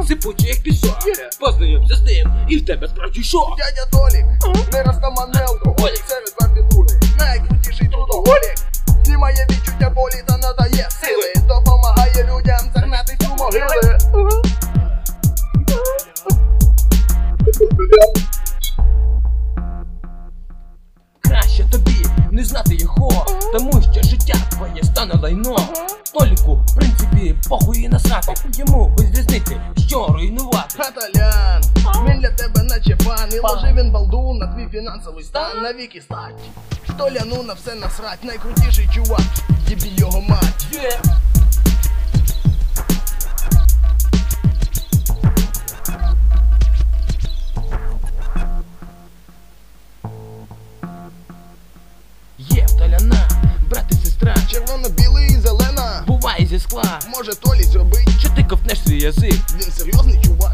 сипучий як пісок. Познайомся з тим, і в тебе справді шок. Дядя Толік, не розтаманний алкоголік, серед партитури, найкрутіший трудоголік. Знімає відчуття болі та надає сили, допомагає людям загнати цю могили. Краще тобі не знати його, тому що життя твоє стане лайно. Толіку, в принципі, похуй і насрати, йому без різниці, що руйнувати. Каталян, він для тебе наче пан, і ложив він балду на твій фінансовий стан, навіки стать. Толяну на все насрать, найкрутіший чувак, їбі його мать. Є в Толяна, брат і сестра, Червоно-білий і зелена, буває зі скла. може Толі зробить, Чи ти ковтнеш свій язик? він серйозний чувак.